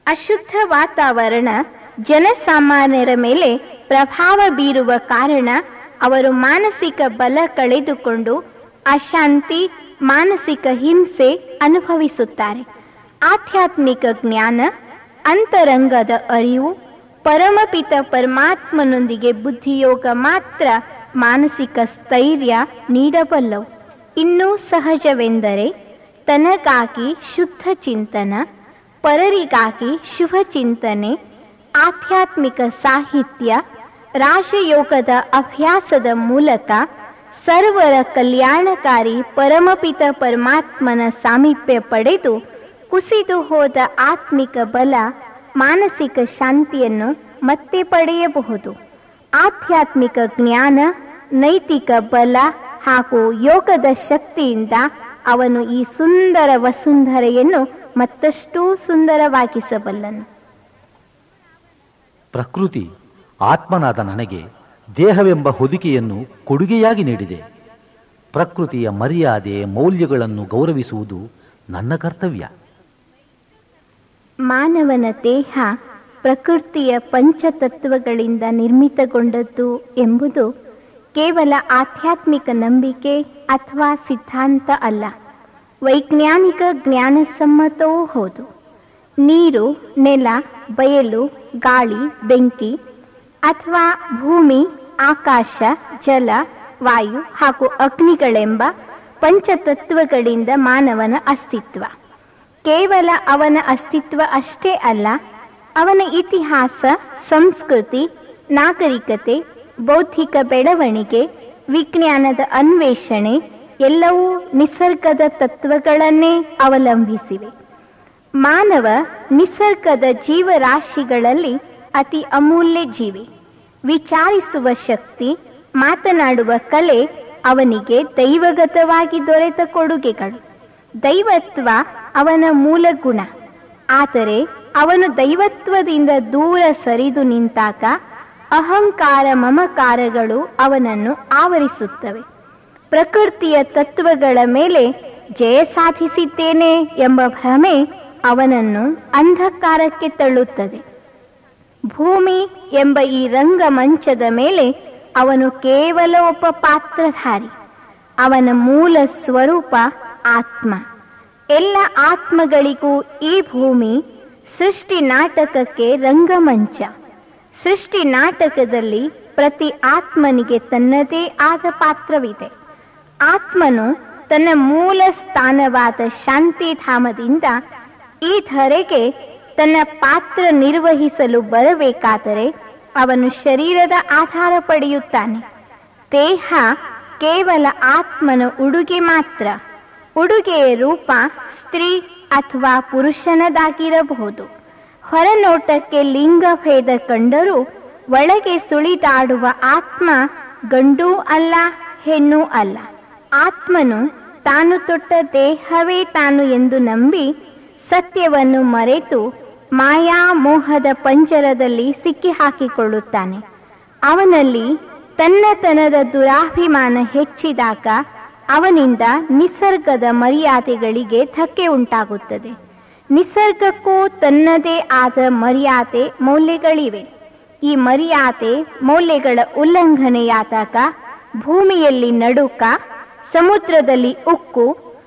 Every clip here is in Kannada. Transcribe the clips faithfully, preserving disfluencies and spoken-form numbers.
ಅಶುದ್ಧ ವಾತಾವರಣ ಜನಸಾಮಾನ್ಯರ ಮೇಲೆ ಪ್ರಭಾವ ಬೀರುವ ಕಾರಣ ಅವರು ಮಾನಸಿಕ ಬಲ ಕಳೆದುಕೊಂಡು ಅಶಾಂತಿ, ಮಾನಸಿಕ ಹಿಂಸೆ ಅನುಭವಿಸುತ್ತಾರೆ. ಆಧ್ಯಾತ್ಮಿಕ ಜ್ಞಾನ, ಅಂತರಂಗದ ಅರಿವು, ಪರಮಪಿತ ಪರಮಾತ್ಮನೊಂದಿಗೆ ಬುದ್ಧಿಯೋಗ ಮಾತ್ರ ಮಾನಸಿಕ ಸ್ಥೈರ್ಯ ನೀಡಬಲ್ಲವು. ಇನ್ನೂ ಸಹಜವೆಂದರೆ ತನಗಾಗಿ ಶುದ್ಧ ಚಿಂತನ, ಪರರಿಗಾಗಿ ಶುಭ ಚಿಂತನೆ, ಆಧ್ಯಾತ್ಮಿಕ ಸಾಹಿತ್ಯ, ರಾಜಯೋಗದ ಅಭ್ಯಾಸದ ಮೂಲಕ ಸರ್ವರ ಕಲ್ಯಾಣಕಾರಿ ಪರಮಪಿತ ಪರಮಾತ್ಮನ ಸಾಮೀಪ್ಯ ಪಡೆದು ಕುಸಿದು ಹೋದ ಆತ್ಮಿಕ ಬಲ, ಮಾನಸಿಕ ಶಾಂತಿಯನ್ನು ಮತ್ತೆ ಪಡೆಯಬಹುದು. ಆಧ್ಯಾತ್ಮಿಕ ಜ್ಞಾನ, ನೈತಿಕ ಬಲ ಹಾಗೂ ಯೋಗದ ಶಕ್ತಿಯಿಂದ ಅವನು ಈ ಸುಂದರ ವಸುಂಧರೆಯನ್ನು ಮತ್ತಷ್ಟು ಸುಂದರವಾಗಿಸಬಲ್ಲನು. ಪ್ರಕೃತಿ ಆತ್ಮನಾದ ನನಗೆ ದೇಹವೆಂಬ ಹೊದಿಕೆಯನ್ನು ಕೊಡುಗೆಯಾಗಿ ನೀಡಿದೆ. ಪ್ರಕೃತಿಯ ಮರ್ಯಾದೆ, ಮೌಲ್ಯಗಳನ್ನು ಗೌರವಿಸುವುದು ನನ್ನ ಕರ್ತವ್ಯ. ಮಾನವನ ದೇಹ ಪ್ರಕೃತಿಯ ಪಂಚತತ್ವಗಳಿಂದ ನಿರ್ಮಿತಗೊಂಡದ್ದು ಎಂಬುದು ಕೇವಲ ಆಧ್ಯಾತ್ಮಿಕ ನಂಬಿಕೆ ಅಥವಾ ಸಿದ್ಧಾಂತ ಅಲ್ಲ, ವೈಜ್ಞಾನಿಕ ಜ್ಞಾನಸಮ್ಮತವೂ ಹೌದು. ನೀರು, ನೆಲ, ಬಯಲು, ಗಾಳಿ, ಬೆಂಕಿ ಅಥವಾ ಭೂಮಿ, ಆಕಾಶ, ಜಲ, ವಾಯು ಹಾಗೂ ಅಗ್ನಿಗಳೆಂಬ ಪಂಚತತ್ವಗಳಿಂದ ಮಾನವನ ಅಸ್ತಿತ್ವ. ಕೇವಲ ಅವನ ಅಸ್ತಿತ್ವ ಅಷ್ಟೇ ಅಲ್ಲ, ಅವನ ಇತಿಹಾಸ, ಸಂಸ್ಕೃತಿ, ನಾಗರಿಕತೆ, ಬೌದ್ಧಿಕ ಬೆಳವಣಿಗೆ, ವಿಜ್ಞಾನದ ಅನ್ವೇಷಣೆ ಎಲ್ಲವೂ ನಿಸರ್ಗದ ತತ್ವಗಳನ್ನೇ ಅವಲಂಬಿಸಿವೆ. ಮಾನವ ನಿಸರ್ಗದ ಜೀವರಾಶಿಗಳಲ್ಲಿ ಅತಿ ಅಮೂಲ್ಯ ಜೀವಿ. ವಿಚಾರಿಸುವ ಶಕ್ತಿ, ಮಾತನಾಡುವ ಕಲೆ ಅವನಿಗೆ ದೈವಗತವಾಗಿ ದೊರೆತ ಕೊಡುಗೆಗಳು. ದೈವತ್ವ ಅವನ ಮೂಲ ಗುಣ. ಆದರೆ ಅವನು ದೈವತ್ವದಿಂದ ದೂರ ಸರಿದು ನಿಂತಾಗ ಅಹಂಕಾರ, ಮಮಕಾರಗಳು ಅವನನ್ನು ಆವರಿಸುತ್ತವೆ. ಪ್ರಕೃತಿಯ ತತ್ವಗಳ ಮೇಲೆ ಜಯ ಸಾಧಿಸಿದ್ದೇನೆ ಎಂಬ ಭ್ರಮೆ ಅವನನ್ನು ಅಂಧಕಾರಕ್ಕೆ ತಳ್ಳುತ್ತದೆ. ಭೂಮಿ ಎಂಬ ಈ ರಂಗಮಂಚದ ಮೇಲೆ ಅವನು ಕೇವಲ ಒಬ್ಬ ಪಾತ್ರಧಾರಿ. ಅವನ ಮೂಲ ಸ್ವರೂಪ ಆತ್ಮ. ಎಲ್ಲ ಆತ್ಮಗಳಿಗೂ ಈ ಭೂಮಿ ಸೃಷ್ಟಿ ನಾಟಕಕ್ಕೆ ರಂಗಮಂಚ. ಸೃಷ್ಟಿ ನಾಟಕದಲ್ಲಿ ಪ್ರತಿ ಆತ್ಮನಿಗೆ ತನ್ನದೇ ಆದ ಪಾತ್ರವಿದೆ. ಆತ್ಮನು ತನ್ನ ಮೂಲ ಸ್ಥಾನವಾದ ಶಾಂತಿಧಾಮದಿಂದ ಈ ಧರೆಗೆ ತನ್ನ ಪಾತ್ರ ನಿರ್ವಹಿಸಲು ಬರಬೇಕಾದರೆ ಅವನು ಶರೀರದ ಆಧಾರ ಪಡೆಯುತ್ತಾನೆ. ದೇಹ ಕೇವಲ ಆತ್ಮನ ಉಡುಗೆ ಮಾತ್ರ. ಉಡುಗೆಯ ರೂಪ ಸ್ತ್ರೀ ಅಥವಾ ಪುರುಷನದಾಗಿರಬಹುದು. ಹೊರನೋಟಕ್ಕೆ ಲಿಂಗಭೇದ ಕಂಡರೂ ಒಳಗೆ ಸುಳಿದಾಡುವ ಆತ್ಮ ಗಂಡೂ ಅಲ್ಲ, ಹೆಣ್ಣೂ ಅಲ್ಲ. ಆತ್ಮನು ತಾನು ತೊಟ್ಟ ದೇಹವೇ ತಾನು ಎಂದು ನಂಬಿ ಸತ್ಯವನ್ನು ಮರೆತು ಮಾಯಾ ಮೋಹದ ಪಂಜರದಲ್ಲಿ ಸಿಕ್ಕಿ ಹಾಕಿಕೊಳ್ಳುತ್ತಾನೆ. ಅವನಲ್ಲಿ ತನ್ನತನದ ದುರಾಭಿಮಾನ ಹೆಚ್ಚಿದಾಗ ಅವನಿಂದ ನಿಸರ್ಗದ ಮರ್ಯಾದೆಗಳಿಗೆ ಧಕ್ಕೆ ಉಂಟಾಗುತ್ತದೆ. ನಿಸರ್ಗಕ್ಕೂ ತನ್ನದೇ ಆದ ಮರ್ಯಾದೆ, ಮೌಲ್ಯಗಳಿವೆ. ಈ ಮರ್ಯಾದೆ, ಮೌಲ್ಯಗಳ ಉಲ್ಲಂಘನೆಯಾದಾಗ ಭೂಮಿಯಲ್ಲಿ ನಡುಕ, ಸಮುದ್ರದಲ್ಲಿ ಉಕ್ಕು,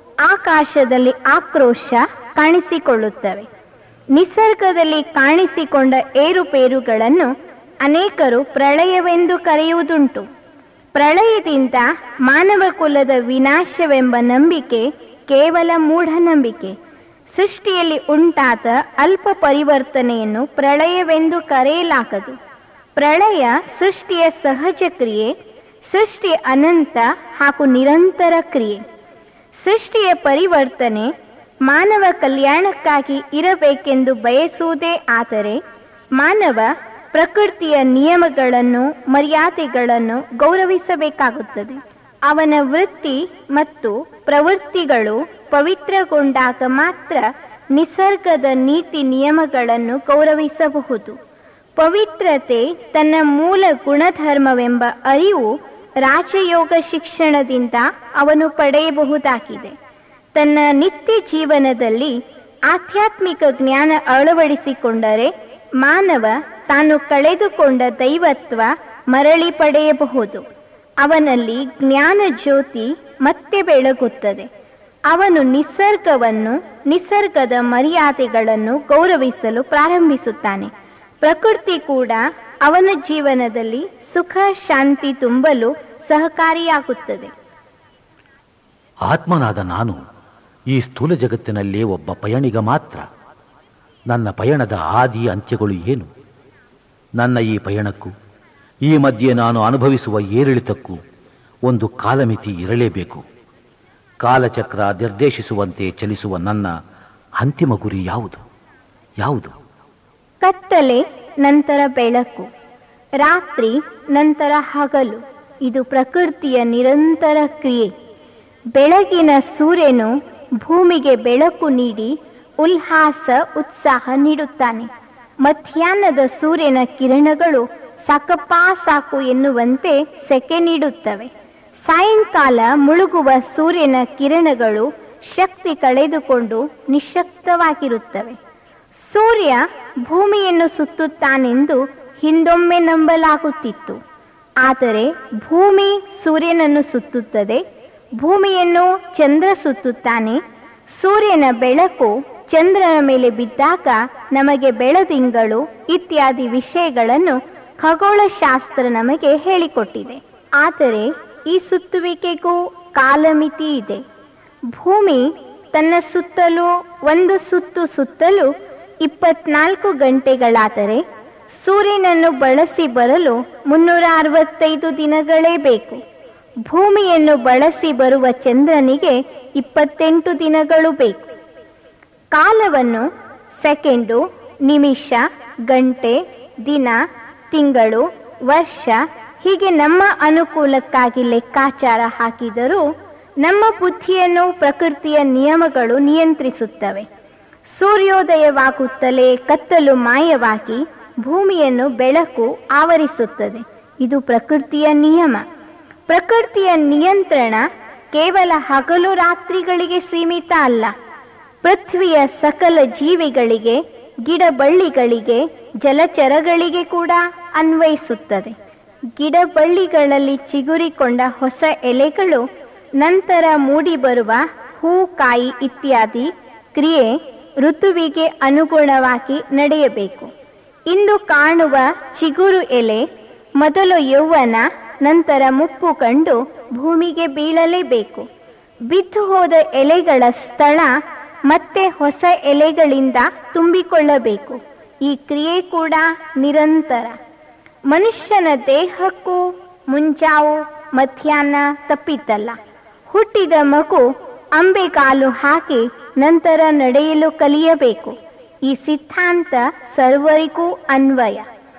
ಆಕಾಶದಲ್ಲಿ ಆಕ್ರೋಶ ಕಾಣಿಸಿಕೊಳ್ಳುತ್ತವೆ. ನಿಸರ್ಗದಲ್ಲಿ ಕಾಣಿಸಿಕೊಂಡ ಏರುಪೇರುಗಳನ್ನು ಅನೇಕರು ಪ್ರಳಯವೆಂದು ಕರೆಯುವುದುಂಟು. ಪ್ರಳಯದಿಂದ ಮಾನವ ಕುಲದ ವಿನಾಶವೆಂಬ ನಂಬಿಕೆ ಕೇವಲ ಮೂಢನಂಬಿಕೆ. ಸೃಷ್ಟಿಯಲ್ಲಿ ಉಂಟಾದ ಅಲ್ಪ ಪರಿವರ್ತನೆಯನ್ನು ಪ್ರಳಯವೆಂದು ಕರೆಯಲಾಗದು. ಪ್ರಳಯ ಸೃಷ್ಟಿಯ ಸಹಜ ಕ್ರಿಯೆ, ಸೃಷ್ಟಿ ಅನಂತ ಹಾಗೂ ನಿರಂತರ ಕ್ರಿಯೆ. ಸೃಷ್ಟಿಯ ಪರಿವರ್ತನೆ ಮಾನವ ಕಲ್ಯಾಣಕ್ಕಾಗಿ ಇರಬೇಕೆಂದು ಬಯಸುವುದೇ ಆದರೆ ಮಾನವ ಪ್ರಕೃತಿಯ ನಿಯಮಗಳನ್ನು, ಮರ್ಯಾದೆಗಳನ್ನು ಗೌರವಿಸಬೇಕಾಗುತ್ತದೆ. ಅವನ ವೃತ್ತಿ ಮತ್ತು ಪ್ರವೃತ್ತಿಗಳು ಪವಿತ್ರಗೊಂಡಾಗ ಮಾತ್ರ ನಿಸರ್ಗದ ನೀತಿ ನಿಯಮಗಳನ್ನು ಗೌರವಿಸಬಹುದು. ಪವಿತ್ರತೆ ತನ್ನ ಮೂಲ ಗುಣಧರ್ಮವೆಂಬ ಅರಿವು ರಾಜಯೋಗ ಶಿಕ್ಷಣದಿಂದ ಅವನು ಪಡೆಯಬಹುದಾಗಿದೆ. ತನ್ನ ನಿತ್ಯ ಜೀವನದಲ್ಲಿ ಆಧ್ಯಾತ್ಮಿಕ ಜ್ಞಾನ ಅಳವಡಿಸಿಕೊಂಡರೆ ಮಾನವ ತಾನು ಕಳೆದುಕೊಂಡ ದೈವತ್ವ ಮರಳಿ ಪಡೆಯಬಹುದು. ಅವನಲ್ಲಿ ಜ್ಞಾನ ಜ್ಯೋತಿ ಮತ್ತೆ ಬೆಳಗುತ್ತದೆ. ಅವನು ನಿಸರ್ಗವನ್ನು, ನಿಸರ್ಗದ ಮರ್ಯಾದೆಗಳನ್ನು ಗೌರವಿಸಲು ಪ್ರಾರಂಭಿಸುತ್ತಾನೆ. ಪ್ರಕೃತಿ ಕೂಡ ಅವನ ಜೀವನದಲ್ಲಿ ಸುಖ ಶಾಂತಿ ತುಂಬಲು ಸಹಕಾರಿಯಾಗುತ್ತದೆ. ಆತ್ಮನಾದ ನಾನು ಈ ಸ್ಥೂಲ ಜಗತ್ತಿನಲ್ಲೇ ಒಬ್ಬ ಪಯಣಿಗ ಮಾತ್ರ. ನನ್ನ ಪಯಣದ ಆದಿ ಅಂತ್ಯಗಳು ಏನು? ನನ್ನ ಈ ಪಯಣಕ್ಕೂ ಈ ಮಧ್ಯೆ ನಾನು ಅನುಭವಿಸುವ ಏರಿಳಿತಕ್ಕೂ ಒಂದು ಕಾಲಮಿತಿ ಇರಲೇಬೇಕು. ಕಾಲಚಕ್ರ ನಿರ್ದೇಶಿಸುವಂತೆ ಚಲಿಸುವ ನನ್ನ ಅಂತಿಮ ಗುರಿ ಯಾವುದು ಯಾವುದು? ಕತ್ತಲೆ ನಂತರ ಬೆಳಕು, ರಾತ್ರಿ ನಂತರ ಹಗಲು. ಇದು ಪ್ರಕೃತಿಯ ನಿರಂತರ ಕ್ರಿಯೆ. ಬೆಳಗಿನ ಸೂರ್ಯನು ಭೂಮಿಗೆ ಬೆಳಕು ನೀಡಿ ಉಲ್ಲಾಸ ಉತ್ಸಾಹ ನೀಡುತ್ತಾನೆ. ಮಧ್ಯಾಹ್ನದ ಸೂರ್ಯನ ಕಿರಣಗಳು ಸಾಕಪ್ಪ ಸಾಕು ಎನ್ನುವಂತೆ ಸೆಕೆ ನೀಡುತ್ತವೆ. ಸಾಯಂಕಾಲ ಮುಳುಗುವ ಸೂರ್ಯನ ಕಿರಣಗಳು ಶಕ್ತಿ ಕಳೆದುಕೊಂಡು ನಿಶ್ಶಕ್ತವಾಗಿರುತ್ತವೆ. ಸೂರ್ಯ ಭೂಮಿಯನ್ನು ಸುತ್ತುತ್ತಾನೆಂದು ಹಿಂದೊಮ್ಮೆ ನಂಬಲಾಗುತ್ತಿತ್ತು. ಆದರೆ ಭೂಮಿ ಸೂರ್ಯನನ್ನು ಸುತ್ತುತ್ತದೆ, ಭೂಮಿಯನ್ನು ಚಂದ್ರ ಸುತ್ತುತ್ತಾನೆ. ಸೂರ್ಯನ ಬೆಳಕು ಚಂದ್ರನ ಮೇಲೆ ಬಿದ್ದಾಗ ನಮಗೆ ಬೆಳದಿಂಗಳು ಇತ್ಯಾದಿ ವಿಷಯಗಳನ್ನು ಖಗೋಳಶಾಸ್ತ್ರ ನಮಗೆ ಹೇಳಿಕೊಟ್ಟಿದೆ. ಆದರೆ ಈ ಸುತ್ತುವಿಕೆಗೂ ಕಾಲಮಿತಿ ಇದೆ. ಭೂಮಿ ತನ್ನ ಸುತ್ತಲೂ ಒಂದು ಸುತ್ತು ಸುತ್ತಲೂ ಇಪ್ಪತ್ನಾಲ್ಕು ಗಂಟೆಗಳಾದರೆ ಸೂರ್ಯನನ್ನು ಬಳಸಿ ಬರಲು ಮುನ್ನೂರ ಅರವತ್ತೈದು ದಿನಗಳೇ ಬೇಕು. ಭೂಮಿಯನ್ನು ಬಳಸಿ ಬರುವ ಚಂದ್ರನಿಗೆ ಇಪ್ಪತ್ತೆಂಟು ದಿನಗಳು ಬೇಕು. ಕಾಲವನ್ನು ಸೆಕೆಂಡು, ನಿಮಿಷ, ಗಂಟೆ, ದಿನ, ತಿಂಗಳು, ವರ್ಷ ಹೀಗೆ ನಮ್ಮ ಅನುಕೂಲಕ್ಕಾಗಿ ಲೆಕ್ಕಾಚಾರ ಹಾಕಿದರೂ ನಮ್ಮ ಬುದ್ಧಿಯನ್ನು ಪ್ರಕೃತಿಯ ನಿಯಮಗಳು ನಿಯಂತ್ರಿಸುತ್ತವೆ. ಸೂರ್ಯೋದಯವಾಗುತ್ತಲೇ ಕತ್ತಲು ಮಾಯವಾಗಿ ಭೂಮಿಯನ್ನು ಬೆಳಕು ಆವರಿಸುತ್ತದೆ. ಇದು ಪ್ರಕೃತಿಯ ನಿಯಮ. ಪ್ರಕೃತಿಯ ನಿಯಂತ್ರಣ ಕೇವಲ ಹಗಲು ರಾತ್ರಿಗಳಿಗೆ ಸೀಮಿತ ಅಲ್ಲ. ಪೃಥ್ವಿಯ ಸಕಲ ಜೀವಿಗಳಿಗೆ, ಗಿಡ ಬಳ್ಳಿಗಳಿಗೆ, ಜಲಚರಗಳಿಗೆ ಕೂಡ ಅನ್ವಯಿಸುತ್ತದೆ. ಗಿಡ ಬಳ್ಳಿಗಳಲ್ಲಿ ಚಿಗುರಿಕೊಂಡ ಹೊಸ ಎಲೆಗಳು ನಂತರ ಮೂಡಿಬರುವ ಹೂ, ಕಾಯಿ ಇತ್ಯಾದಿ ಕ್ರಿಯೆ ಋತುವಿಗೆ ಅನುಗುಣವಾಗಿ ನಡೆಯಬೇಕು. ಇಂದು ಕಾಣುವ ಚಿಗುರು ಎಲೆ ಮೊದಲು ಯೌವನ, ನಂತರ ಮುಪ್ಪು ಕಂಡು ಭೂಮಿಗೆ ಬೀಳಲೇಬೇಕು. ಬಿದ್ದು ಹೋದ ಎಲೆಗಳ ಸ್ಥಳ ಮತ್ತೆ ಹೊಸ ಎಲೆಗಳಿಂದ ತುಂಬಿಕೊಳ್ಳಬೇಕು. ಈ ಕ್ರಿಯೆ ಕೂಡ ನಿರಂತರ. ಮನುಷ್ಯನ ದೇಹಕ್ಕೂ ಮುಂಜಾವು ಮಧ್ಯಾಹ್ನ ತಪ್ಪಿತಲ್ಲ. ಹುಟ್ಟಿದ ಮಗು ಅಂಬೆಗಾಲು ಹಾಕಿ ನಂತರ ನಡೆಯಲು ಕಲಿಯಬೇಕು. ಈ ಸಿದ್ಧಾಂತ ಸರ್ವರಿಗೂ ಅನ್ವಯ.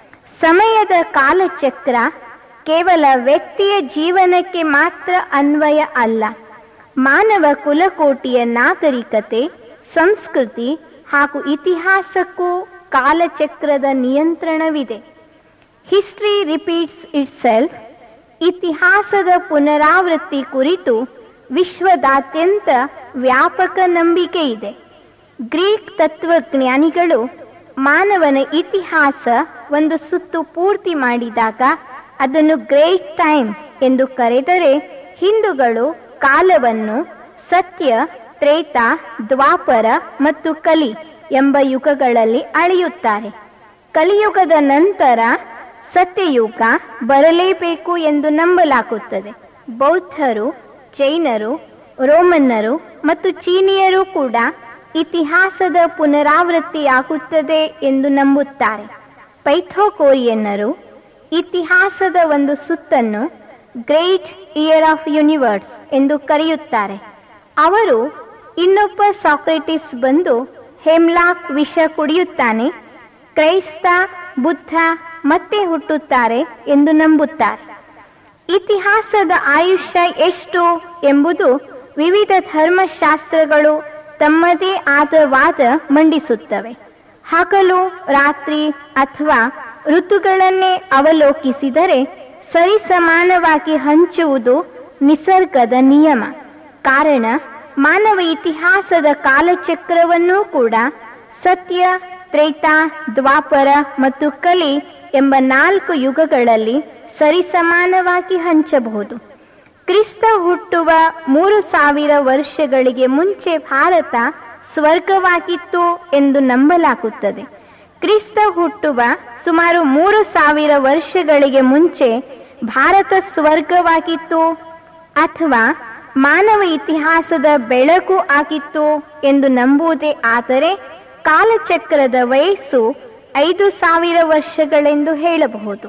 ಸಮಯದ ಕಾಲಚಕ್ರ ಕೇವಲ ವ್ಯಕ್ತಿಯ ಜೀವನಕ್ಕೆ ಮಾತ್ರ ಅನ್ವಯ ಅಲ್ಲ. ಮಾನವ ಕುಲಕೋಟಿಯ ನಾಗರಿಕತೆ, ಸಂಸ್ಕೃತಿ ಹಾಗೂ ಇತಿಹಾಸಕ್ಕೂ ಕಾಲಚಕ್ರದ ನಿಯಂತ್ರಣವಿದೆ. History repeats itself. ಇತಿಹಾಸದ ಪುನರಾವೃತ್ತಿ ಕುರಿತು ವಿಶ್ವದಾದ್ಯಂತ ವ್ಯಾಪಕ ನಂಬಿಕೆ ಇದೆ. ಗ್ರೀಕ್ ತತ್ವಜ್ಞಾನಿಗಳು ಮಾನವನ ಇತಿಹಾಸ ಒಂದು ಸುತ್ತು ಪೂರ್ತಿ ಮಾಡಿದಾಗ ಅದನ್ನು ಗ್ರೇಟ್ ಟೈಮ್ ಎಂದು ಕರೆದರೆ, ಹಿಂದೂಗಳು ಕಾಲವನ್ನು ಸತ್ಯ, ತ್ರೇತ, ದ್ವಾಪರ ಮತ್ತು ಕಲಿ ಎಂಬ ಯುಗಗಳಲ್ಲಿ ಅಳೆಯುತ್ತಾರೆ. ಕಲಿಯುಗದ ನಂತರ ಸತ್ಯಯುಗ ಬರಲೇಬೇಕು ಎಂದು ನಂಬಲಾಗುತ್ತದೆ. ಬೌದ್ಧರು, ಜೈನರು, ರೋಮನ್ನರು ಮತ್ತು ಚೀನಿಯರು ಕೂಡ ಇತಿಹಾಸದ ಪುನರಾವೃತ್ತಿಯಾಗುತ್ತದೆ ಎಂದು ನಂಬುತ್ತಾರೆ. ಪೈಥಾಗೋರಿಯನ್ನರು ಇತಿಹಾಸದ ಒಂದು ಸುತ್ತನ್ನು ಗ್ರೇಟ್ ಇಯರ್ ಆಫ್ ಯೂನಿವರ್ಸ್ ಎಂದು ಕರೆಯುತ್ತಾರೆ. ಅವರು ಇನ್ನೊಬ್ಬ ಸಾಕ್ರೆಟಿಸ್ ಬಂದು ಹೆಮ್ಲಾಕ್ ವಿಷ ಕುಡಿಯುತ್ತಾನೆ, ಕ್ರೈಸ್ತ, ಬುದ್ಧ ಮತ್ತೆ ಹುಟ್ಟುತ್ತಾರೆ ಎಂದು ನಂಬುತ್ತಾರೆ. ಇತಿಹಾಸದ ಆಯುಷ್ಯ ಎಷ್ಟು ಎಂಬುದು ವಿವಿಧ ಧರ್ಮಶಾಸ್ತ್ರಗಳು ತಮ್ಮದೇ ಆದ ವಾದ ಮಂಡಿಸುತ್ತವೆ. ಹಗಲು, ರಾತ್ರಿ ಅಥವಾ ಋತುಗಳನ್ನೇ ಅವಲೋಕಿಸಿದರೆ ಸರಿಸಮಾನವಾಗಿ ಹಂಚುವುದು ನಿಸರ್ಗದ ನಿಯಮ. ಕಾರಣ ಮಾನವ ಇತಿಹಾಸದ ಕಾಲಚಕ್ರವನ್ನೂ ಕೂಡ ಸತ್ಯ, ತ್ರೇತಾ, ದ್ವಾಪರ ಮತ್ತು ಕಲಿ ಎಂಬ ನಾಲ್ಕು ಯುಗಗಳಲ್ಲಿ ಸರಿಸಮಾನವಾಗಿ ಹಂಚಬಹುದು. ಕ್ರಿಸ್ತ ಹುಟ್ಟುವ ಮೂರು ಸಾವಿರ ವರ್ಷಗಳಿಗೆ ಮುಂಚೆ ಭಾರತ ಸ್ವರ್ಗವಾಗಿತ್ತು ಎಂದು ನಂಬಲಾಗುತ್ತದೆ. ಕ್ರಿಸ್ತ ಹುಟ್ಟುವ ಸುಮಾರು ಮೂರು ಸಾವಿರ ವರ್ಷಗಳಿಗೆ ಮುಂಚೆ ಭಾರತ ಸ್ವರ್ಗವಾಗಿತ್ತು ಅಥವಾ ಮಾನವ ಇತಿಹಾಸದ ಬೆಳಕು ಆಗಿತ್ತು ಎಂದು ನಂಬುವುದೇ ಆದರೆ ಕಾಲಚಕ್ರದ ವಯಸ್ಸು ಐದು ಸಾವಿರ ವರ್ಷಗಳೆಂದು ಹೇಳಬಹುದು.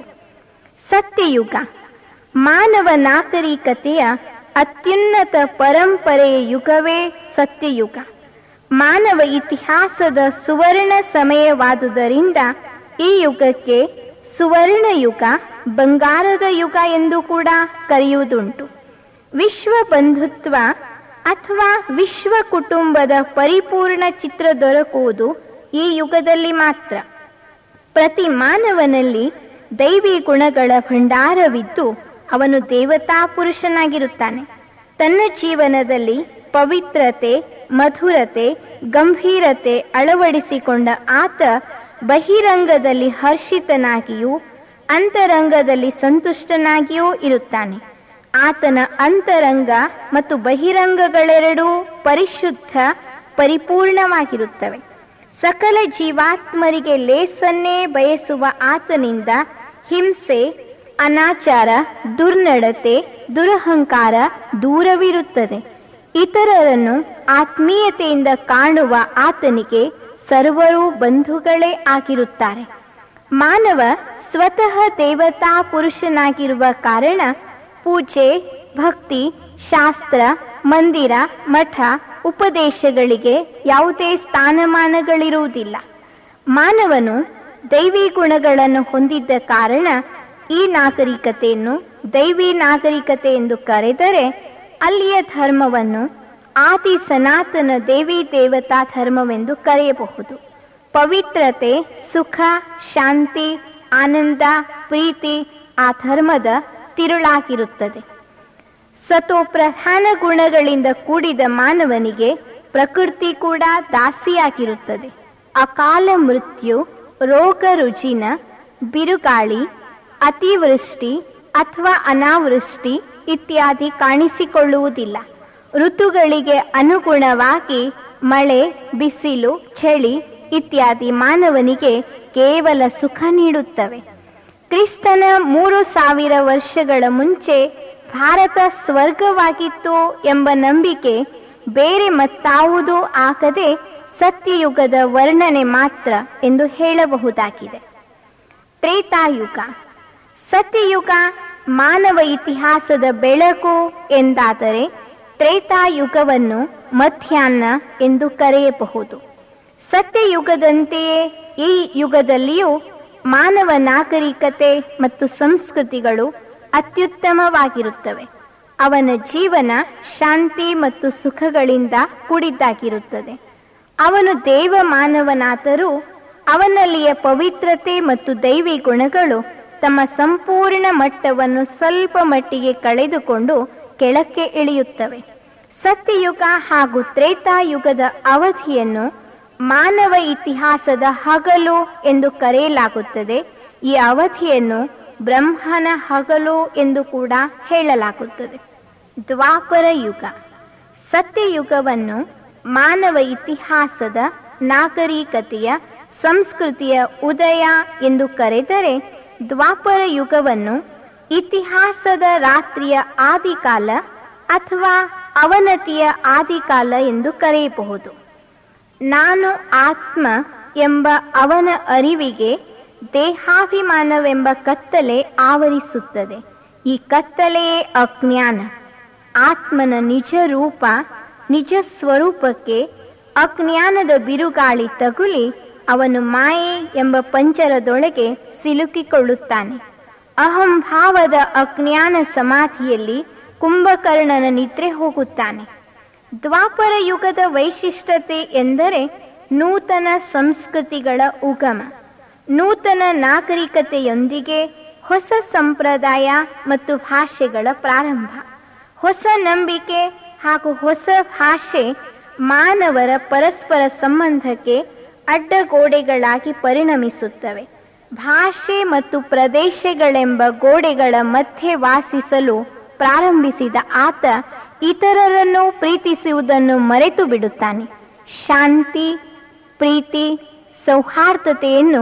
ಸತ್ಯಯುಗ ಮಾನವ ನಾಗರಿಕತೆಯ ಅತ್ಯುನ್ನತ ಪರಂಪರೆಯ ಯುಗವೇ ಸತ್ಯಯುಗ. ಮಾನವ ಇತಿಹಾಸದ ಸುವರ್ಣ ಸಮಯವಾದುದರಿಂದ ಈ ಯುಗಕ್ಕೆ ಸುವರ್ಣ ಯುಗ, ಬಂಗಾರದ ಯುಗ ಎಂದು ಕೂಡ ಕರೆಯುವುದುಂಟು. ವಿಶ್ವ ಬಂಧುತ್ವ ಅಥವಾ ವಿಶ್ವ ಕುಟುಂಬದ ಪರಿಪೂರ್ಣ ಚಿತ್ರ ದೊರಕುವುದು ಈ ಯುಗದಲ್ಲಿ ಮಾತ್ರ. ಪ್ರತಿ ಮಾನವನಲ್ಲಿ ದೈವಿ ಗುಣಗಳ ಭಂಡಾರವಿದ್ದು ಅವನು ದೇವತಾ ಪುರುಷನಾಗಿರುತ್ತಾನೆ. ತನ್ನ ಜೀವನದಲ್ಲಿ ಪವಿತ್ರತೆ, ಮಧುರತೆ, ಗಂಭೀರತೆ ಅಳವಡಿಸಿಕೊಂಡ ಆತ ಬಹಿರಂಗದಲ್ಲಿ ಹರ್ಷಿತನಾಗಿಯೂ ಅಂತರಂಗದಲ್ಲಿ ಸಂತುಷ್ಟನಾಗಿಯೂ ಇರುತ್ತಾನೆ. ಆತನ ಅಂತರಂಗ ಮತ್ತು ಬಹಿರಂಗಗಳೆರಡೂ ಪರಿಶುದ್ಧ, ಪರಿಪೂರ್ಣವಾಗಿರುತ್ತವೆ. ಸಕಲ ಜೀವಾತ್ಮರಿಗೆ ಲೇಸನ್ನೇ ಬಯಸುವ ಆತನಿಂದ ಹಿಂಸೆ, ಅನಾಚಾರ, ದುರ್ನಡತೆ, ದುರಹಂಕಾರ ದೂರವಿರುತ್ತದೆ. ಇತರರನ್ನು ಆತ್ಮೀಯತೆಯಿಂದ ಕಾಣುವ ಆತನಿಗೆ ಸರ್ವರೂ ಬಂಧುಗಳೇ ಆಗಿರುತ್ತಾರೆ. ಮಾನವ ಸ್ವತಃ ದೇವತಾ ಪುರುಷನಾಗಿರುವ ಕಾರಣ ಪೂಜೆ, ಭಕ್ತಿ, ಶಾಸ್ತ್ರ, ಮಂದಿರ, ಮಠ, ಉಪದೇಶಗಳಿಗೆ ಯಾವುದೇ ಸ್ಥಾನಮಾನಗಳಿರುವುದಿಲ್ಲ. ಮಾನವನು ದೈವಿ ಗುಣಗಳನ್ನು ಹೊಂದಿದ್ದ ಕಾರಣ ಈ ನಾಗರಿಕತೆಯನ್ನು ದೈವಿ ನಾಗರಿಕತೆ ಎಂದು ಕರೆದರೆ ಅಲ್ಲಿಯ ಧರ್ಮವನ್ನು ಆದಿ ಸನಾತನ ದೇವಿ ದೇವತಾ ಧರ್ಮವೆಂದು ಕರೆಯಬಹುದು. ಪವಿತ್ರತೆ, ಸುಖ, ಶಾಂತಿ, ಆನಂದ, ಪ್ರೀತಿ ಆ ಧರ್ಮದ ತಿರುಳಾಗಿರುತ್ತದೆ. ಸತೋ ಪ್ರಧಾನ ಗುಣಗಳಿಂದ ಕೂಡಿದ ಮಾನವನಿಗೆ ಪ್ರಕೃತಿ ಕೂಡ ದಾಸಿಯಾಗಿರುತ್ತದೆ. ಅಕಾಲ ಮೃತ್ಯು, ರೋಗ ರುಜಿನ, ಬಿರುಗಾಳಿ, ಅತಿವೃಷ್ಟಿ ಅಥವಾ ಅನಾವೃಷ್ಟಿ ಇತ್ಯಾದಿ ಕಾಣಿಸಿಕೊಳ್ಳುವುದಿಲ್ಲ. ಋತುಗಳಿಗೆ ಅನುಗುಣವಾಗಿ ಮಳೆ, ಬಿಸಿಲು, ಚಳಿ ಇತ್ಯಾದಿ ಮಾನವನಿಗೆ ಕೇವಲ ಸುಖ ನೀಡುತ್ತವೆ. ಕ್ರಿಸ್ತನ ಮೂರು ಸಾವಿರ ವರ್ಷಗಳ ಮುಂಚೆ ಭಾರತ ಸ್ವರ್ಗವಾಗಿತ್ತು ಎಂಬ ನಂಬಿಕೆ ಬೇರೆ ಮತ್ತಾವುದೂ ಆಗದೆ ಸತ್ಯಯುಗದ ವರ್ಣನೆ ಮಾತ್ರ ಎಂದು ಹೇಳಬಹುದಾಗಿದೆ. ತ್ರೇತಾಯುಗ ಸತ್ಯಯುಗ ಮಾನವ ಇತಿಹಾಸದ ಬೆಳಕು ಎಂದಾದರೆ ತ್ರೇತಾಯುಗವನ್ನು ಮಧ್ಯಾಹ್ನ ಎಂದು ಕರೆಯಬಹುದು. ಸತ್ಯಯುಗದಂತೆಯೇ ಈ ಯುಗದಲ್ಲಿಯೂ ಮಾನವ ನಾಗರಿಕತೆ ಮತ್ತು ಸಂಸ್ಕೃತಿಗಳು ಅತ್ಯುತ್ತಮವಾಗಿರುತ್ತವೆ. ಅವನ ಜೀವನ ಶಾಂತಿ ಮತ್ತು ಸುಖಗಳಿಂದ ಕೂಡಿದ್ದಾಗಿರುತ್ತದೆ. ಅವನು ದೇವ ಮಾನವನಾದರೂ ಅವನಲ್ಲಿಯ ಪವಿತ್ರತೆ ಮತ್ತು ದೈವಿ ಗುಣಗಳು ತಮ್ಮ ಸಂಪೂರ್ಣ ಮಟ್ಟವನ್ನು ಸ್ವಲ್ಪ ಮಟ್ಟಿಗೆ ಕಳೆದುಕೊಂಡು ಕೆಳಕ್ಕೆ ಇಳಿಯುತ್ತವೆ. ಸತ್ಯಯುಗ ಹಾಗೂ ತ್ರೇತಾಯುಗದ ಅವಧಿಯನ್ನು ಮಾನವ ಇತಿಹಾಸದ ಹಗಲು ಎಂದು ಕರೆಯಲಾಗುತ್ತದೆ. ಈ ಅವಧಿಯನ್ನು ಬ್ರಹ್ಮನ ಹಗಲು ಎಂದು ಕೂಡ ಹೇಳಲಾಗುತ್ತದೆ. ದ್ವಾಪರ ಯುಗ ಸತ್ಯಯುಗವನ್ನು ಮಾನವ ಇತಿಹಾಸದ ನಾಗರಿಕತೆಯ ಸಂಸ್ಕೃತಿಯ ಉದಯ ಎಂದು ಕರೆದರೆ ದ್ವಾಪರ ಯುಗವನ್ನು ಇತಿಹಾಸದ ರಾತ್ರಿಯ ಆದಿಕಾಲ ಅಥವಾ ಅವನತಿಯ ಆದಿಕಾಲ ಎಂದು ಕರೆಯಬಹುದು. ನಾನು ಆತ್ಮ ಎಂಬ ಅವನ ಅರಿವಿಗೆ ದೇಹಾಭಿಮಾನವೆಂಬ ಕತ್ತಲೆ ಆವರಿಸುತ್ತದೆ. ಈ ಕತ್ತಲೆಯೇ ಅಜ್ಞಾನ. ಆತ್ಮನ ನಿಜ ರೂಪ, ನಿಜ ಸ್ವರೂಪಕ್ಕೆ ಅಜ್ಞಾನದ ಬಿರುಗಾಳಿ ತಗುಲಿ ಅವನು ಮಾಯೆ ಎಂಬ ಪಂಜರದೊಳಗೆ ಸಿಲುಕಿಕೊಳ್ಳುತ್ತಾನೆ. ಅಹಂಭಾವದ ಅಜ್ಞಾನ ಸಮಾಧಿಯಲ್ಲಿ ಕುಂಭಕರ್ಣನ ನಿದ್ರೆ ಹೋಗುತ್ತಾನೆ. ದ್ವಾಪರ ಯುಗದ ವೈಶಿಷ್ಟ್ಯತೆ ಎಂದರೆ ನೂತನ ಸಂಸ್ಕೃತಿಗಳ ಉಗಮ, ನೂತನ ನಾಗರಿಕತೆಯೊಂದಿಗೆ ಹೊಸ ಸಂಪ್ರದಾಯ ಮತ್ತು ಭಾಷೆಗಳ ಪ್ರಾರಂಭ, ಹೊಸ ನಂಬಿಕೆ ಹಾಗೂ ಹೊಸ ಭಾಷೆ ಮಾನವರ ಪರಸ್ಪರ ಸಂಬಂಧಕ್ಕೆ ಅಡ್ಡಗೋಡೆಗಳಾಗಿ ಪರಿಣಮಿಸುತ್ತವೆ. ಭಾಷೆ ಮತ್ತು ಪ್ರದೇಶಗಳೆಂಬ ಗೋಡೆಗಳ ಮಧ್ಯೆ ವಾಸಿಸಲು ಪ್ರಾರಂಭಿಸಿದ ಆತ ಇತರರನ್ನು ಪ್ರೀತಿಸುವುದನ್ನು ಮರೆತು ಬಿಡುತ್ತಾನೆ. ಶಾಂತಿ, ಪ್ರೀತಿ, ಸೌಹಾರ್ದತೆಯನ್ನು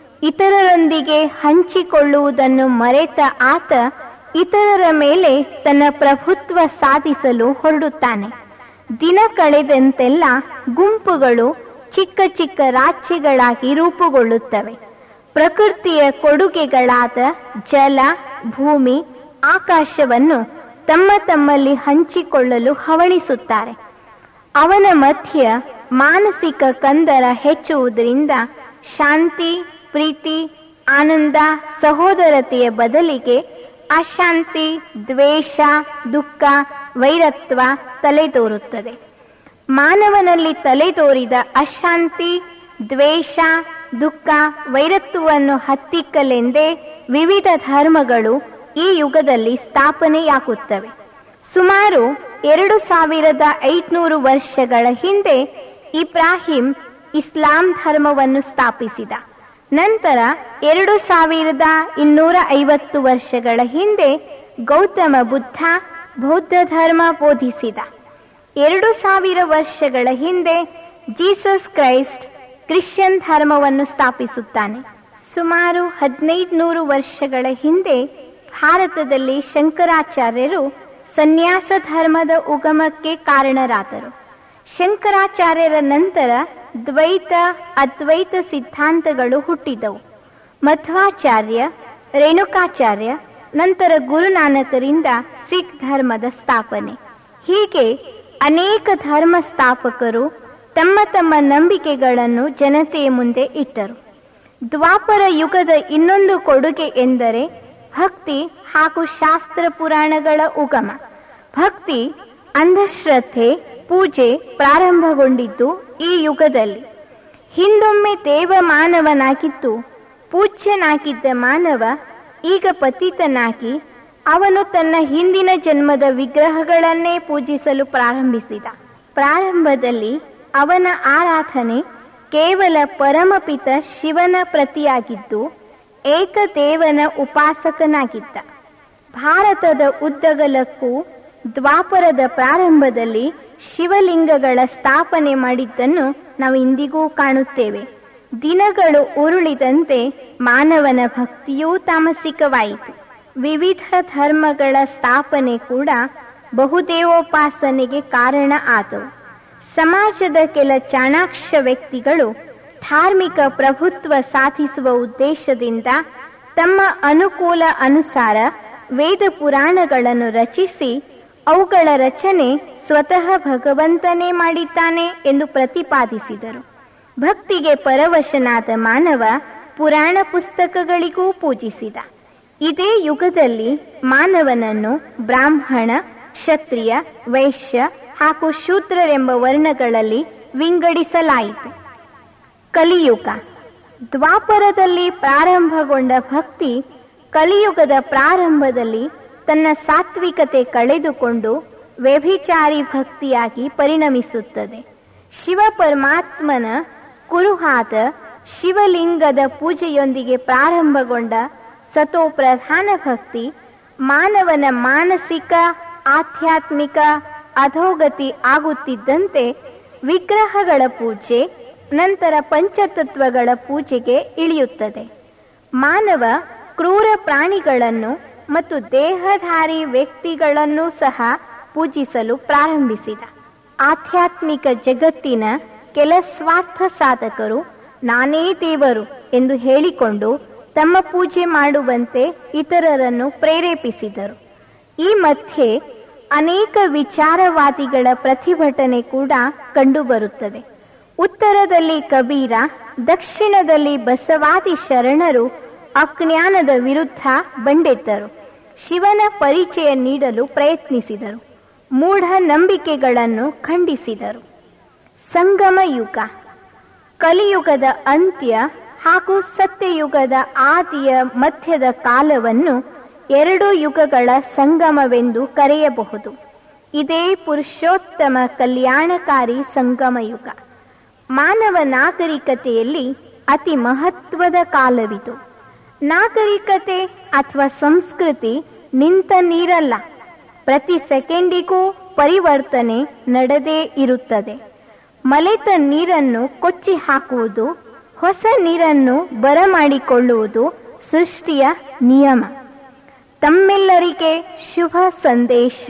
ಇತರರೊಂದಿಗೆ ಹಂಚಿಕೊಳ್ಳುವುದನ್ನು ಮರೆತ ಆತ ಇತರರ ಮೇಲೆ ತನ್ನ ಪ್ರಭುತ್ವ ಸಾಧಿಸಲು ಹೊರಡುತ್ತಾನೆ. ದಿನ ಕಳೆದಂತೆಲ್ಲ ಗುಂಪುಗಳು ಚಿಕ್ಕ ಚಿಕ್ಕ ರಾಜ್ಯಗಳಾಗಿ ರೂಪುಗೊಳ್ಳುತ್ತವೆ. ಪ್ರಕೃತಿಯ ಕೊಡುಗೆಗಳಾದ ಜಲ, ಭೂಮಿ, ಆಕಾಶವನ್ನು ತಮ್ಮ ತಮ್ಮಲ್ಲಿ ಹಂಚಿಕೊಳ್ಳಲು ಹವಣಿಸುತ್ತಾರೆ. ಅವನ ಮಧ್ಯ ಮಾನಸಿಕ ಕಂದರ ಹೆಚ್ಚುವುದರಿಂದ ಶಾಂತಿ, ಪ್ರೀತಿ, ಆನಂದ, ಸಹೋದರತೆಯ ಬದಲಿಗೆ ಅಶಾಂತಿ, ದ್ವೇಷ, ದುಃಖ, ವೈರತ್ವ ತಲೆದೋರುತ್ತದೆ. ಮಾನವನಲ್ಲಿ ತಲೆದೋರಿದ ಅಶಾಂತಿ, ದ್ವೇಷ, ದುಃಖ, ವೈರತ್ವವನ್ನು ಹತ್ತಿಕ್ಕಲೆಂದೇ ವಿವಿಧ ಧರ್ಮಗಳು ಈ ಯುಗದಲ್ಲಿ ಸ್ಥಾಪನೆಯಾಗುತ್ತವೆ. ಸುಮಾರು ಎರಡು ಸಾವಿರದ ಐದುನೂರು ವರ್ಷಗಳ ಹಿಂದೆ ಇಬ್ರಾಹಿಂ ಇಸ್ಲಾಂ ಧರ್ಮವನ್ನು ಸ್ಥಾಪಿಸಿದ. ನಂತರ ಎರಡು ಸಾವಿರದ ಇನ್ನೂರ ಐವತ್ತು ವರ್ಷಗಳ ಹಿಂದೆ ಗೌತಮ ಬುದ್ಧ ಬೌದ್ಧ ಧರ್ಮ ಬೋಧಿಸಿದ. ಎರಡು ಸಾವಿರ ವರ್ಷಗಳ ಹಿಂದೆ ಜೀಸಸ್ ಕ್ರೈಸ್ಟ್ ಕ್ರಿಶ್ಚಿಯನ್ ಧರ್ಮವನ್ನು ಸ್ಥಾಪಿಸುತ್ತಾನೆ. ಸುಮಾರು ಹದಿನೈದು ನೂರು ವರ್ಷಗಳ ಹಿಂದೆ ಭಾರತದಲ್ಲಿ ಶಂಕರಾಚಾರ್ಯರು ಸನ್ಯಾಸ ಧರ್ಮದ ಉಗಮಕ್ಕೆ ಕಾರಣರಾದರು. ಶಂಕರಾಚಾರ್ಯರ ನಂತರ ದ್ವೈತ, ಅದ್ವೈತ ಸಿದ್ಧಾಂತಗಳು ಹುಟ್ಟಿದವು. ಮಧ್ವಾಚಾರ್ಯ, ರೇಣುಕಾಚಾರ್ಯ, ನಂತರ ಗುರುನಾನಕರಿಂದ ಸಿಖ್ ಧರ್ಮದ ಸ್ಥಾಪನೆ. ಹೀಗೆ ಅನೇಕ ಧರ್ಮ ಸ್ಥಾಪಕರು ತಮ್ಮ ತಮ್ಮ ನಂಬಿಕೆಗಳನ್ನು ಜನತೆಯ ಮುಂದೆ ಇಟ್ಟರು. ದ್ವಾಪರ ಯುಗದ ಇನ್ನೊಂದು ಕೊಡುಗೆ ಎಂದರೆ ಭಕ್ತಿ ಹಾಗೂ ಶಾಸ್ತ್ರ ಪುರಾಣಗಳ ಉಗಮ. ಭಕ್ತಿ, ಅಂಧಶ್ರದ್ಧೆ, ಪೂಜೆ ಪ್ರಾರಂಭಗೊಂಡಿದ್ದು ಈ ಯುಗದಲ್ಲಿ. ಹಿಂದೊಮ್ಮೆ ದೇವ ಮಾನವನಾಗಿದ್ದು ಪೂಜ್ಯನಾಗಿದ್ದ ಮಾನವ ಈಗ ಪತಿತನಾಗಿ ಅವನು ತನ್ನ ಹಿಂದಿನ ಜನ್ಮದ ವಿಗ್ರಹಗಳನ್ನೇ ಪೂಜಿಸಲು ಪ್ರಾರಂಭಿಸಿದ. ಪ್ರಾರಂಭದಲ್ಲಿ ಅವನ ಆರಾಧನೆ ಕೇವಲ ಪರಮಪಿತ ಶಿವನ ಪ್ರತಿಯಾಗಿದ್ದು ಏಕದೇವನ ಉಪಾಸಕನಾಗಿದ್ದ. ಭಾರತದ ಉದ್ದಗಲಕ್ಕೂ ದ್ವಾಪರದ ಪ್ರಾರಂಭದಲ್ಲಿ ಶಿವಲಿಂಗಗಳ ಸ್ಥಾಪನೆ ಮಾಡಿದ್ದನ್ನು ನಾವು ಇಂದಿಗೂ ಕಾಣುತ್ತೇವೆ. ದಿನಗಳು ಉರುಳಿದಂತೆ ಮಾನವನ ಭಕ್ತಿಯೂ ತಾಮಸಿಕವಾಯಿತು. ವಿವಿಧ ಧರ್ಮಗಳ ಸ್ಥಾಪನೆ ಕೂಡ ಬಹುದೇವೋಪಾಸನೆಗೆ ಕಾರಣ ಆದವು. ಸಮಾಜದ ಕೆಲ ಚಾಣಾಕ್ಷ ವ್ಯಕ್ತಿಗಳು ಧಾರ್ಮಿಕ ಪ್ರಭುತ್ವ ಸಾಧಿಸುವ ಉದ್ದೇಶದಿಂದ ತಮ್ಮ ಅನುಕೂಲ ಅನುಸಾರ ವೇದ ಪುರಾಣಗಳನ್ನು ರಚಿಸಿ ಅವುಗಳ ರಚನೆ ಸ್ವತಃ ಭಗವಂತನೇ ಮಾಡಿದ್ದಾನೆ ಎಂದು ಪ್ರತಿಪಾದಿಸಿದರು. ಭಕ್ತಿಗೆ ಪರವಶನಾದ ಮಾನವ ಪುರಾಣ ಪುಸ್ತಕಗಳಿಗೂ ಪೂಜಿಸಿದ. ಇದೇ ಯುಗದಲ್ಲಿ ಮಾನವನನ್ನು ಬ್ರಾಹ್ಮಣ, ಕ್ಷತ್ರಿಯ, ವೈಶ್ಯ ಹಾಗೂ ಶೂದ್ರರೆಂಬ ವರ್ಣಗಳಲ್ಲಿ ವಿಂಗಡಿಸಲಾಯಿತು. ಕಲಿಯುಗ. ದ್ವಾಪರದಲ್ಲಿ ಪ್ರಾರಂಭಗೊಂಡ ಭಕ್ತಿ ಕಲಿಯುಗದ ಪ್ರಾರಂಭದಲ್ಲಿ ತನ್ನ ಸಾತ್ವಿಕತೆ ಕಳೆದುಕೊಂಡು ವ್ಯಭಿಚಾರಿ ಭಕ್ತಿಯಾಗಿ ಪರಿಣಮಿಸುತ್ತದೆ. ಶಿವ ಪರಮಾತ್ಮನ ಕುರುಹಾದ ಶಿವಲಿಂಗದ ಪೂಜೆಯೊಂದಿಗೆ ಪ್ರಾರಂಭಗೊಂಡ ಸತೋ ಪ್ರಧಾನ ಭಕ್ತಿ ಮಾನವನ ಮಾನಸಿಕ, ಆಧ್ಯಾತ್ಮಿಕ ಅಧೋಗತಿ ಆಗುತ್ತಿದ್ದಂತೆ ವಿಗ್ರಹಗಳ ಪೂಜೆ, ನಂತರ ಪಂಚತತ್ವಗಳ ಪೂಜೆಗೆ ಇಳಿಯುತ್ತದೆ. ಮಾನವ ಕ್ರೂರ ಪ್ರಾಣಿಗಳನ್ನು ಮತ್ತು ದೇಹಧಾರಿ ವ್ಯಕ್ತಿಗಳನ್ನು ಸಹ ಪೂಜಿಸಲು ಪ್ರಾರಂಭಿಸಿದ. ಆಧ್ಯಾತ್ಮಿಕ ಜಗತ್ತಿನ ಕೆಲ ಸ್ವಾರ್ಥ ಸಾಧಕರು ನಾನೇ ದೇವರು ಎಂದು ಹೇಳಿಕೊಂಡು ತಮ್ಮ ಪೂಜೆ ಮಾಡುವಂತೆ ಇತರರನ್ನು ಪ್ರೇರೇಪಿಸಿದರು. ಈ ಮಧ್ಯೆ ಅನೇಕ ವಿಚಾರವಾದಿಗಳ ಪ್ರತಿಭಟನೆ ಕೂಡ ಕಂಡುಬರುತ್ತದೆ. ಉತ್ತರದಲ್ಲಿ ಕಬೀರ, ದಕ್ಷಿಣದಲ್ಲಿ ಬಸವಾದಿ ಶರಣರು ಅಜ್ಞಾನದ ವಿರುದ್ಧ ಬಂಡೆದ್ದರು. ಶಿವನ ಪರಿಚಯ ನೀಡಲು ಪ್ರಯತ್ನಿಸಿದರು. ಮೂಢ ನಂಬಿಕೆಗಳನ್ನು ಖಂಡಿಸಿದರು. ಸಂಗಮ ಯುಗ. ಕಲಿಯುಗದ ಅಂತ್ಯ ಹಾಗೂ ಸತ್ಯಯುಗದ ಆದಿಯ ಮಧ್ಯದ ಕಾಲವನ್ನು ಎರಡು ಯುಗಗಳ ಸಂಗಮವೆಂದು ಕರೆಯಬಹುದು. ಇದೇ ಪುರುಷೋತ್ತಮ ಕಲ್ಯಾಣಕಾರಿ ಸಂಗಮಯುಗ. ಮಾನವ ನಾಗರಿಕತೆಯಲ್ಲಿ ಅತಿ ಮಹತ್ವದ ಕಾಲವಿದು. ನಾಗರಿಕತೆ ಅಥವಾ ಸಂಸ್ಕೃತಿ ನಿಂತ ನೀರಲ್ಲ, ಪ್ರತಿ ಸೆಕೆಂಡಿಗೂ ಪರಿವರ್ತನೆ ನಡೆದೇ ಇರುತ್ತದೆ. ಮಲೆತ ನೀರನ್ನು ಕೊಚ್ಚಿ ಹಾಕುವುದು, ಹೊಸ ನೀರನ್ನು ಬರಮಾಡಿಕೊಳ್ಳುವುದು ಸೃಷ್ಟಿಯ ನಿಯಮ. ತಮ್ಮೆಲ್ಲರಿಗೆ ಶುಭ ಸಂದೇಶ.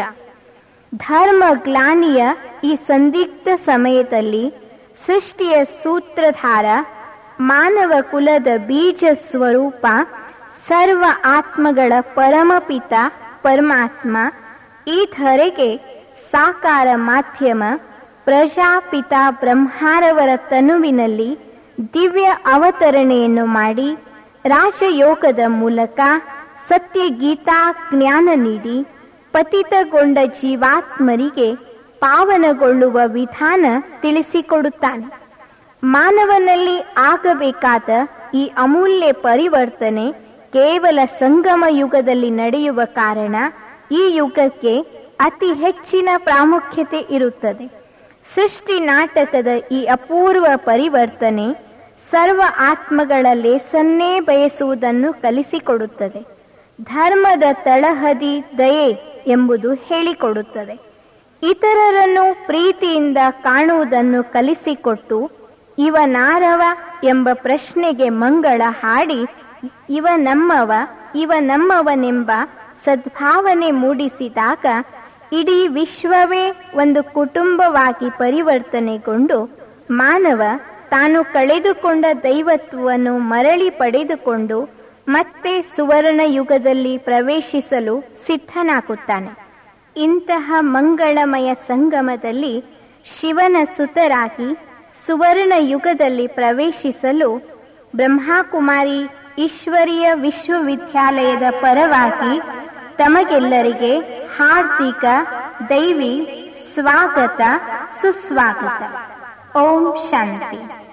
ಧರ್ಮ ಗ್ಲಾನಿಯ ಈ ಸಂದಿಗ್ಧ ಸಮಯದಲ್ಲಿ ಸೃಷ್ಟಿಯ ಸೂತ್ರಧಾರ, ಮಾನವ ಕುಲದ ಬೀಜ ಸ್ವರೂಪ, ಸರ್ವ ಆತ್ಮಗಳ ಪರಮಪಿತ ಪರಮಾತ್ಮ ಈ ಧರೆಗೆ ಸಾಕಾರ ಮಾಧ್ಯಮ ಪ್ರಜಾಪಿತ ಬ್ರಹ್ಮಾರವರ ತನುವಿನಲ್ಲಿ ದಿವ್ಯ ಅವತರಣೆಯನ್ನು ಮಾಡಿ ರಾಜಯೋಗದ ಮೂಲಕ ಸತ್ಯ ಗೀತಾ ಜ್ಞಾನ ನೀಡಿ ಪತಿತಗೊಂಡ ಜೀವಾತ್ಮರಿಗೆ ಪಾವನಗೊಳ್ಳುವ ವಿಧಾನ ತಿಳಿಸಿಕೊಡುತ್ತಾನೆ. ಮಾನವನಲ್ಲಿ ಆಗಬೇಕಾದ ಈ ಅಮೂಲ್ಯ ಪರಿವರ್ತನೆ ಕೇವಲ ಸಂಗಮ ಯುಗದಲ್ಲಿ ನಡೆಯುವ ಕಾರಣ ಈ ಯುಗಕ್ಕೆ ಅತಿ ಹೆಚ್ಚಿನ ಪ್ರಾಮುಖ್ಯತೆ ಇರುತ್ತದೆ. ಸೃಷ್ಟಿ ನಾಟಕದ ಈ ಅಪೂರ್ವ ಪರಿವರ್ತನೆ ಸರ್ವ ಆತ್ಮಗಳ ಲೇಸನ್ನೇ ಬಯಸುವುದನ್ನು ಕಲಿಸಿಕೊಡುತ್ತದೆ. ಧರ್ಮದ ತಳಹದಿ ದಯೆ ಎಂಬುದು ಹೇಳಿಕೊಡುತ್ತದೆ. ಇತರರನ್ನು ಪ್ರೀತಿಯಿಂದ ಕಾಣುವುದನ್ನು ಕಲಿಸಿಕೊಟ್ಟು ಇವನಾರವ ಎಂಬ ಪ್ರಶ್ನೆಗೆ ಮಂಗಳ ಹಾಡಿ ಇವ ನಮ್ಮವ ಇವ ನಮ್ಮವನೆಂಬ ಸದ್ಭಾವನೆ ಮೂಡಿಸಿದಾಗ ಇಡೀ ವಿಶ್ವವೇ ಒಂದು ಕುಟುಂಬವಾಗಿ ಪರಿವರ್ತನೆಗೊಂಡು ಮಾನವ ತಾನು ಕಳೆದುಕೊಂಡ ದೈವತ್ವವನ್ನು ಮರಳಿ ಪಡೆದುಕೊಂಡು ಮತ್ತೆ ಸುವರ್ಣ ಯುಗದಲ್ಲಿ ಪ್ರವೇಶಿಸಲು ಸಿದ್ಧನಾಗುತ್ತಾನೆ. ಇಂತಹ ಮಂಗಳಮಯ ಸಂಗಮದಲ್ಲಿ ಶಿವನ ಸುತರಾಗಿ ಸುವರ್ಣ ಯುಗದಲ್ಲಿ ಪ್ರವೇಶಿಸಲು ಬ್ರಹ್ಮಕುಮಾರಿ ಈಶ್ವರೀಯ ವಿಶ್ವವಿದ್ಯಾಲಯದ ಪರವಾಗಿ ತಮಗೆಲ್ಲರಿಗೆ ಹಾರ್ದಿಕ ದೈವಿ ಸ್ವಾಗತ ಸುಸ್ವಾಗತ. ಓಂ ಶಾಂತಿ.